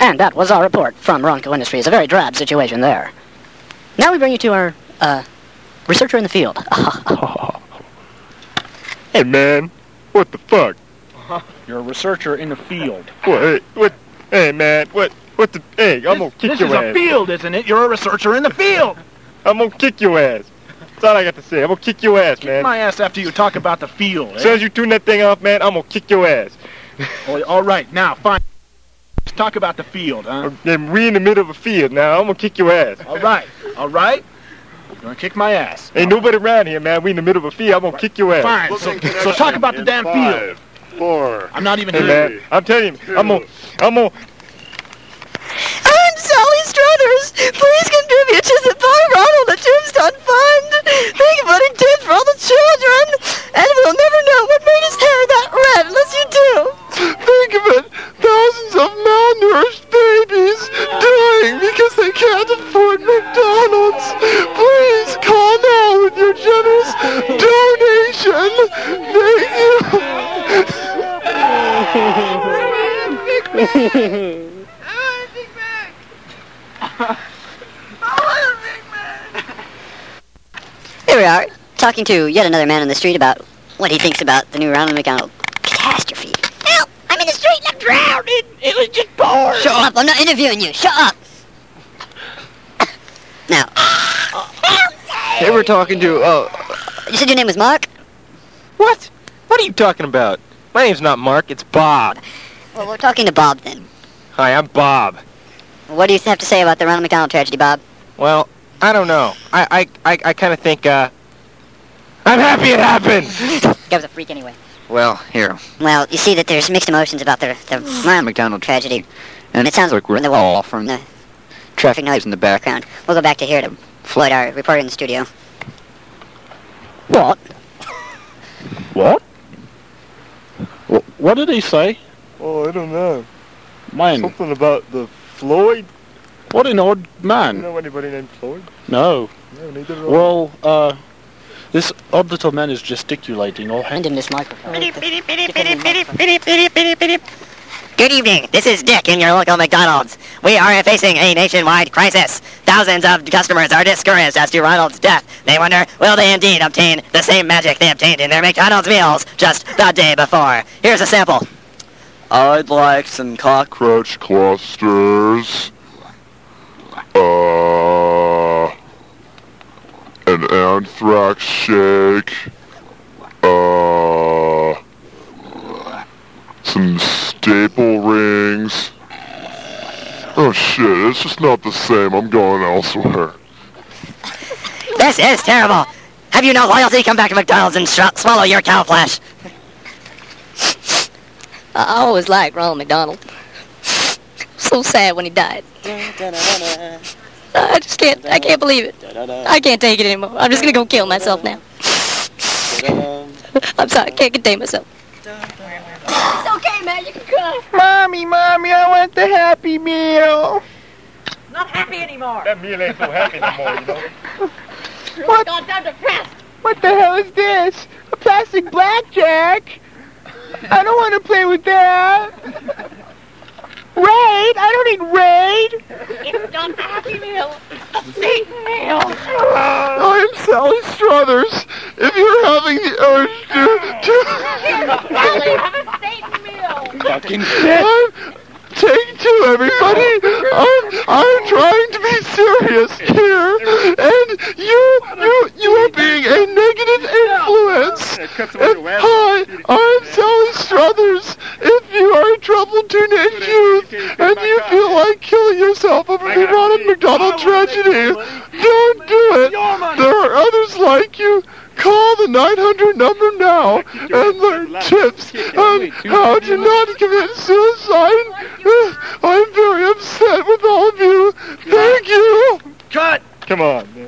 And that was our report from Ronco Industries. A very drab situation there. Now we bring you to our, researcher in the field. Hey, man. What the fuck? You're a researcher in the field. What? Hey, man. What the... Hey, I'm gonna kick your ass. This is a field, isn't it? You're a researcher in the field. I'm gonna kick your ass. That's all I got to say. I'm gonna kick your ass, man. Kick my ass after you talk about the field, As soon as you tune that thing off, man, I'm gonna kick your ass. Oh, all right, now, fine. Let's talk about the field, huh? We in the middle of a field now. I'm gonna kick your ass. All right. You're gonna kick my ass. Ain't nobody around here, man. We in the middle of a field. I'm gonna kick your ass. Fine. So talk about the damn field. 5, 4. I'm not even Hey, here. man. I'm telling you, I'm gonna... I'm Sally Struthers. Please contribute to the Boy Ronald the Tombstone Fund. Think about it, kids, for all the children. And we'll never know what made his hair that red unless you do. Think of it. Thousands of malnourished babies dying because they can't afford McDonald's. Please call now with your generous donation. Thank you. Here we are, talking to yet another man on the street about what he thinks about the new Ronald McDonald catastrophe. Help! I'm in the street and I'm drowning! It was just bored! Shut up! I'm not interviewing you! Shut up! Now. Hey, we're talking to, You said your name was Mark? What? What are you talking about? My name's not Mark, it's Bob. Well, we're talking to Bob then. Hi, I'm Bob. What do you have to say about the Ronald McDonald tragedy, Bob? Well, I don't know. I kind of think, I'm happy it happened! Guy was a freak anyway. Well, here. Well, you see that there's mixed emotions about the Ronald McDonald tragedy. It sounds like we're in the wall from the traffic noise in the background. We'll go back to here to Floyd, our reporter in the studio. What? What did he say? Oh, I don't know. Man, Something about the Floyd? what an odd You man. know anybody named Floyd? No. No, neither do I. Well, this odd little man is gesticulating all And in this microphone. Good evening. This is Dick in your local McDonald's. We are facing a nationwide crisis. Thousands of customers are discouraged as to Ronald's death. They wonder, will they indeed obtain the same magic they obtained in their McDonald's meals just the day before? Here's a sample. I'd like some cockroach Clusters. An anthrax shake. Some staple rings. Oh shit, it's just not the same. I'm going elsewhere. This is terrible. Have you no loyalty? Come back to McDonald's and swallow your cow flesh. I always liked Ronald McDonald. So sad when he died. I can't believe it. I can't take it anymore. I'm just gonna go kill myself now. I'm sorry, I can't contain myself. It's okay, man, you can cry. Mommy, I want the Happy Meal. Not happy anymore. That meal ain't so happy no more, you know. What? Goddamn depressed. What the hell is this? A plastic blackjack? I don't want to play with that. Raid? I don't need raid. It's not a happy meal. A big meal. I'm Sally Struthers. If you're having the urge Sally, have a Satan meal. fucking shit. Take two, everybody. I'm trying to be serious here, and you are being a negative influence. Hi, I'm Sally Struthers. If you are a troubled teenage youth and you feel like killing yourself over the Ronald McDonald tragedy, don't do it. There are others like you. Call the 900 number now and learn tips on how to not commit suicide. I'm very upset with all of you. Thank you. Cut! Come on, man.